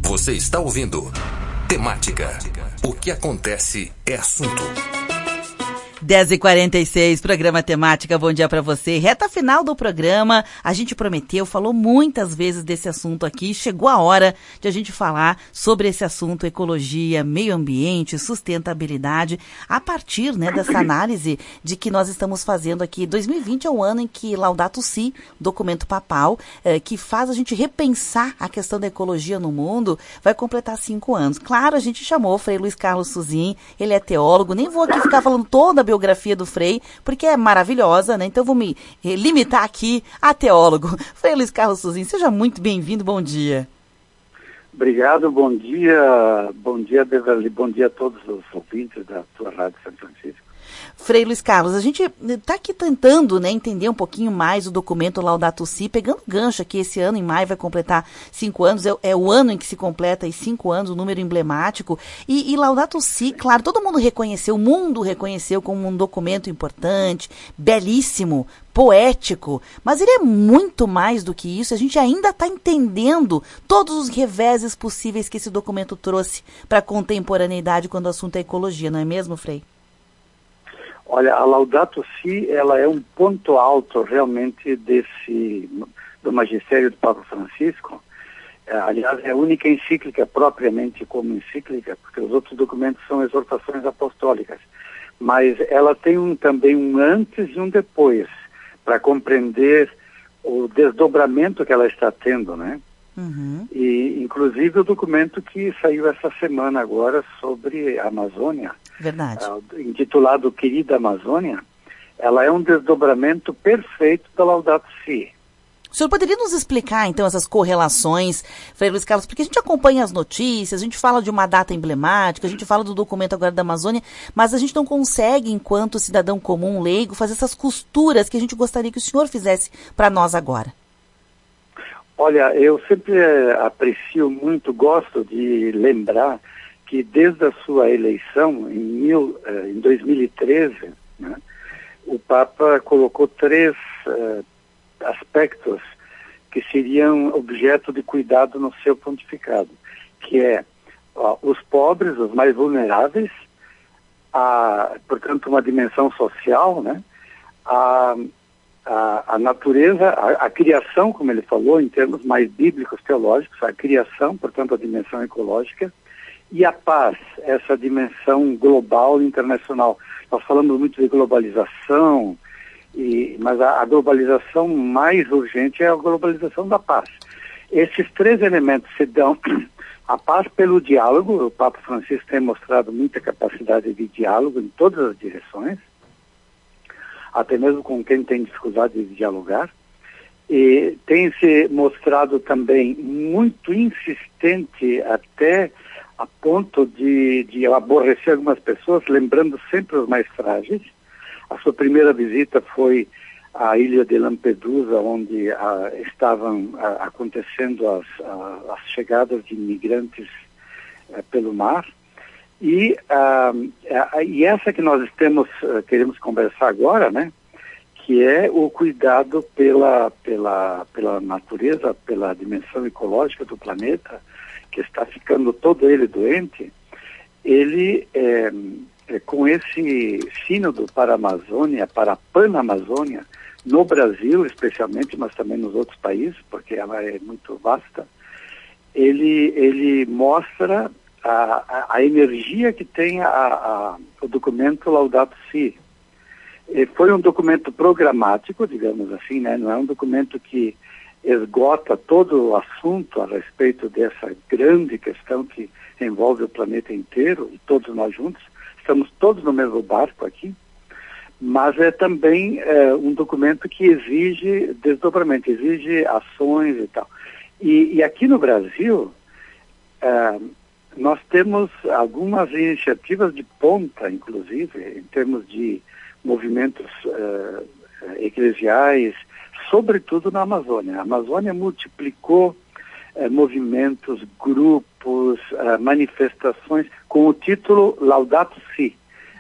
Você está ouvindo Temática. O que acontece é assunto. 10h46, programa Temática, bom dia pra você. Reta final do programa, a gente prometeu, falou muitas vezes desse assunto aqui, chegou a hora de a gente falar sobre esse assunto, ecologia, meio ambiente, sustentabilidade, a partir, dessa análise de que nós estamos fazendo aqui. 2020 é um ano em que Laudato Si, documento papal, que faz a gente repensar a questão da ecologia no mundo, vai completar 5 anos. Claro, a gente chamou o Frei Luiz Carlos Suzin, ele é teólogo, nem vou aqui ficar falando toda a biografia do Frei, porque é maravilhosa, Então vou me limitar aqui a teólogo. Frei Luiz Carlos Suzin, seja muito bem-vindo, bom dia. Obrigado, bom dia, Beverly, bom dia a todos os ouvintes da tua Rádio São Francisco. Frei Luiz Carlos, a gente está aqui tentando entender um pouquinho mais o documento Laudato Si, pegando gancho aqui, esse ano em maio vai completar 5 anos, é o ano em que se completa os 5 anos, o número emblemático, e Laudato Si, claro, todo mundo reconheceu, o mundo reconheceu como um documento importante, belíssimo, poético, mas ele é muito mais do que isso, a gente ainda está entendendo todos os reveses possíveis que esse documento trouxe para a contemporaneidade quando o assunto é ecologia, não é mesmo, Frei? Olha, a Laudato Si, ela é um ponto alto realmente do magistério do Papa Francisco. Aliás, é a única encíclica propriamente como encíclica, porque os outros documentos são exortações apostólicas. Mas ela tem também um antes e um depois, para compreender o desdobramento que ela está tendo, Uhum. E, inclusive, o documento que saiu essa semana agora sobre a Amazônia, Verdade. Intitulado Querida Amazônia, ela é um desdobramento perfeito da Laudato Si. O senhor poderia nos explicar, então, essas correlações, Frei Luiz Carlos, porque a gente acompanha as notícias, a gente fala de uma data emblemática, a gente fala do documento agora da Amazônia, mas a gente não consegue, enquanto cidadão comum, leigo, fazer essas costuras que a gente gostaria que o senhor fizesse para nós agora. Olha, eu sempre aprecio muito, gosto de lembrar que desde a sua eleição, em 2013, o Papa colocou 3 aspectos que seriam objeto de cuidado no seu pontificado, que é os pobres, os mais vulneráveis, portanto, uma dimensão social, a natureza, a criação, como ele falou, em termos mais bíblicos, teológicos, a criação, portanto, a dimensão ecológica, e a paz, essa dimensão global e internacional. Nós falamos muito de globalização, mas a globalização mais urgente é a globalização da paz. Esses 3 elementos se dão a paz pelo diálogo. O Papa Francisco tem mostrado muita capacidade de diálogo em todas as direções, até mesmo com quem tem dificuldade de dialogar, e tem se mostrado também muito insistente, até a ponto de aborrecer algumas pessoas, lembrando sempre os mais frágeis. A sua primeira visita foi à ilha de Lampedusa, onde estavam acontecendo as chegadas de imigrantes pelo mar. E essa que nós queremos conversar agora, que é o cuidado pela natureza, pela dimensão ecológica do planeta, que está ficando todo ele doente, ele, com esse sínodo para a Amazônia, para a Panamazônia, no Brasil especialmente, mas também nos outros países, porque ela é muito vasta, ele mostra a energia que tem o documento Laudato Si. Foi um documento programático, digamos assim, não é um documento que esgota todo o assunto a respeito dessa grande questão que envolve o planeta inteiro, e todos nós juntos, estamos todos no mesmo barco aqui, mas é também um documento que exige desdobramento, exige ações e tal. E aqui no Brasil, nós temos algumas iniciativas de ponta, inclusive, em termos de movimentos eclesiais, sobretudo na Amazônia. A Amazônia multiplicou movimentos, grupos, manifestações com o título Laudato Si.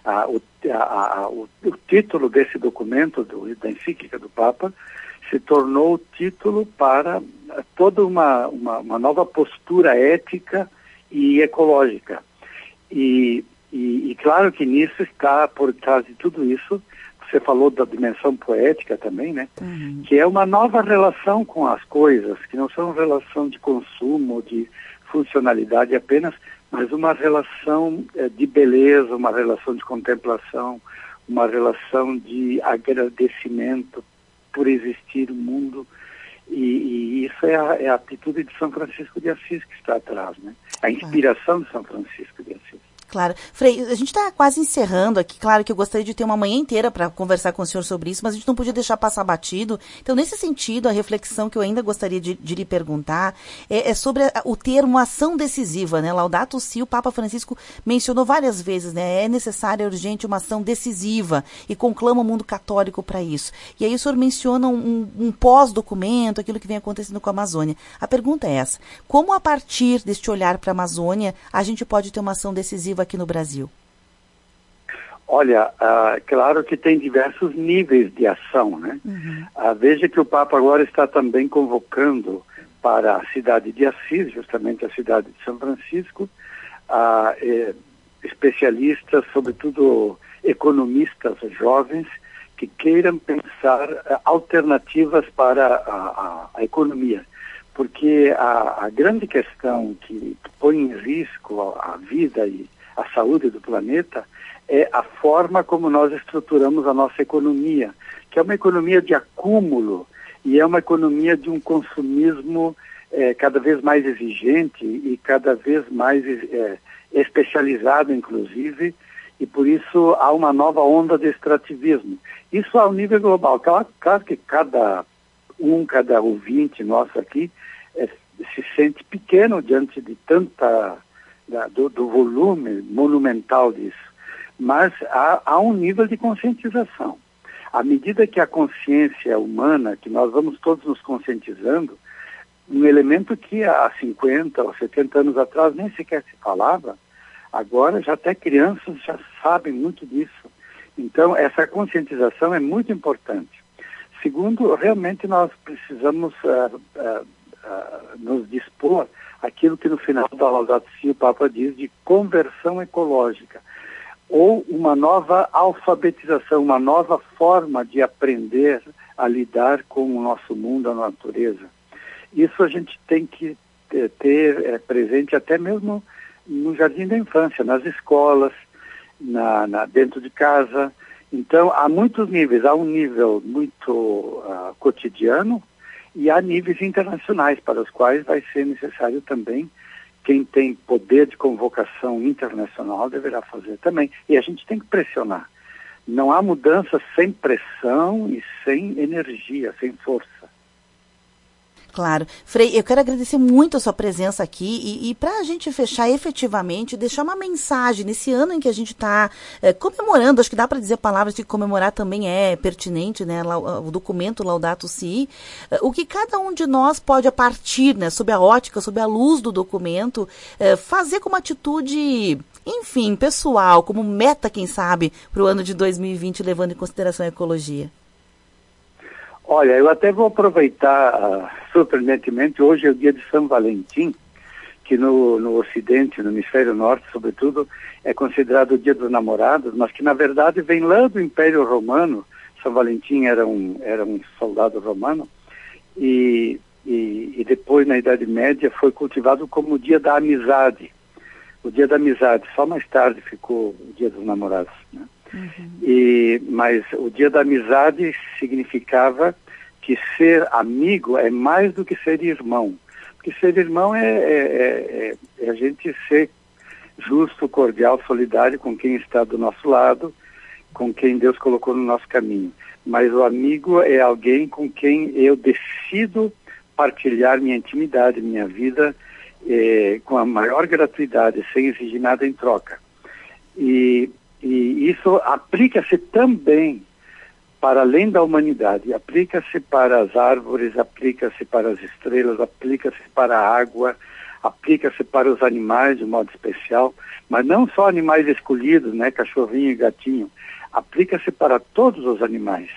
O título desse documento, da encíclica do Papa, se tornou o título para toda uma nova postura ética e ecológica. E claro que nisso está, por trás de tudo isso, você falou da dimensão poética também, né? Uhum. Que é uma nova relação com as coisas, que não são relação de consumo, de funcionalidade apenas, mas uma relação de beleza, uma relação de contemplação, uma relação de agradecimento por existir o mundo. E isso é a atitude de São Francisco de Assis que está atrás, né? A inspiração de São Francisco de Assis. Claro. Frei, a gente está quase encerrando aqui. Claro que eu gostaria de ter uma manhã inteira para conversar com o senhor sobre isso, mas a gente não podia deixar passar batido. Então, nesse sentido, a reflexão que eu ainda gostaria de lhe perguntar é sobre o termo ação decisiva, né? Laudato Si, o Papa Francisco mencionou várias vezes, né? É necessária, urgente, uma ação decisiva e conclama o mundo católico para isso. E aí o senhor menciona um pós-documento, aquilo que vem acontecendo com a Amazônia. A pergunta é essa: como a partir deste olhar para a Amazônia a gente pode ter uma ação decisiva aqui no Brasil? Olha, claro que tem diversos níveis de ação, né? Uhum. Veja que o Papa agora está também convocando para a cidade de Assis, justamente a cidade de São Francisco, especialistas, sobretudo economistas jovens, que queiram pensar alternativas para a economia. Porque a grande questão que põe em risco a vida e a saúde do planeta é a forma como nós estruturamos a nossa economia, que é uma economia de acúmulo e é uma economia de um consumismo cada vez mais exigente e cada vez mais especializado, inclusive, e por isso há uma nova onda de extrativismo. Isso ao nível global. Claro que cada ouvinte nosso aqui se sente pequeno diante de do volume monumental disso, mas há um nível de conscientização. À medida que a consciência humana, que nós vamos todos nos conscientizando, um elemento que há 50 ou 70 anos atrás nem sequer se falava, agora já até crianças já sabem muito disso. Então, essa conscientização é muito importante. Segundo, realmente nós precisamos nos dispor aquilo que no final da Laudato Si o Papa diz de conversão ecológica, ou uma nova alfabetização, uma nova forma de aprender a lidar com o nosso mundo, a natureza. Isso a gente tem que ter presente até mesmo no jardim da infância, nas escolas, dentro de casa. Então, há muitos níveis. Há um nível muito cotidiano e há níveis internacionais para os quais vai ser necessário também, quem tem poder de convocação internacional deverá fazer também. E a gente tem que pressionar. Não há mudança sem pressão e sem energia, sem força. Claro. Frei, eu quero agradecer muito a sua presença aqui e para a gente fechar efetivamente, deixar uma mensagem nesse ano em que a gente está comemorando, acho que dá para dizer palavras que comemorar também é pertinente, né, o documento Laudato Si, o que cada um de nós pode, a partir, né, sob a ótica, sob a luz do documento, fazer como atitude, enfim, pessoal, como meta, quem sabe, para o ano de 2020, levando em consideração a ecologia. Olha, eu até vou aproveitar, surpreendentemente, hoje é o dia de São Valentim, que no Ocidente, no Hemisfério Norte, sobretudo, é considerado o dia dos namorados, mas que, na verdade, vem lá do Império Romano. São Valentim era um soldado romano, e depois, na Idade Média, foi cultivado como o dia da amizade. O dia da amizade, só mais tarde ficou o dia dos namorados, né? Uhum. Mas o dia da amizade significava que ser amigo é mais do que ser irmão. Porque ser irmão é a gente ser justo, cordial, solidário com quem está do nosso lado, com quem Deus colocou no nosso caminho. Mas o amigo é alguém com quem eu decido partilhar minha intimidade, minha vida, com a maior gratuidade, sem exigir nada em troca. E isso aplica-se também para além da humanidade, aplica-se para as árvores, aplica-se para as estrelas, aplica-se para a água, aplica-se para os animais de modo especial, mas não só animais escolhidos, né, cachorrinho e gatinho, aplica-se para todos os animais,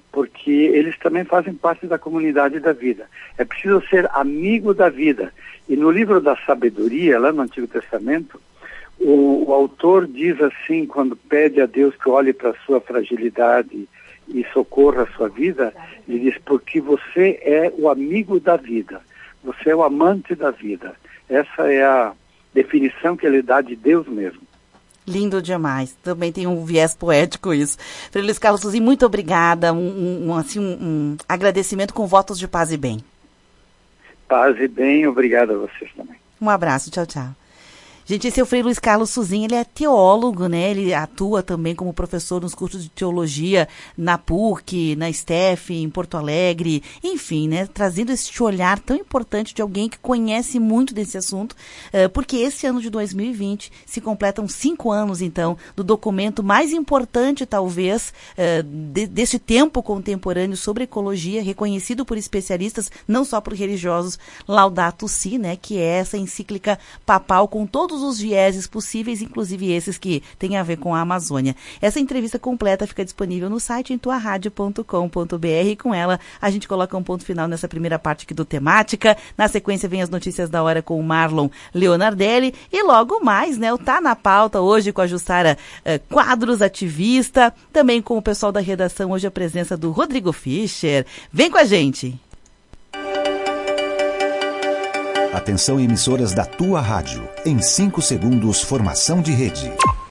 porque eles também fazem parte da comunidade da vida. É preciso ser amigo da vida. E no livro da sabedoria, lá no Antigo Testamento, o autor diz assim, quando pede a Deus que olhe para a sua fragilidade e socorra a sua vida, ele diz, porque você é o amigo da vida, você é o amante da vida. Essa é a definição que ele dá de Deus mesmo. Lindo demais. Também tem um viés poético isso. Frei Luiz Carlos Suzin, muito obrigada. Um agradecimento com votos de paz e bem. Paz e bem, obrigado a vocês também. Um abraço, tchau, tchau. Gente, esse é o Frei Luiz Carlos Suzin, ele é teólogo, né? Ele atua também como professor nos cursos de teologia na PUC, na STEF, em Porto Alegre, enfim, né? Trazendo esse olhar tão importante de alguém que conhece muito desse assunto, porque esse ano de 2020 se completam 5 anos, então, do documento mais importante, talvez, desse tempo contemporâneo sobre ecologia, reconhecido por especialistas, não só por religiosos, Laudato Si, né? Que é essa encíclica papal com todos os vieses possíveis, inclusive esses que têm a ver com a Amazônia. Essa entrevista completa fica disponível no site em tuaradio.com.br e com ela a gente coloca um ponto final nessa primeira parte aqui do Temática. Na sequência vem as notícias da hora com o Marlon Leonardelli e logo mais, né, o Tá na Pauta hoje com a Jussara Quadros, ativista, também com o pessoal da redação, hoje a presença do Rodrigo Fischer. Vem com a gente! Atenção, emissoras da tua rádio. Em 5 segundos, formação de rede.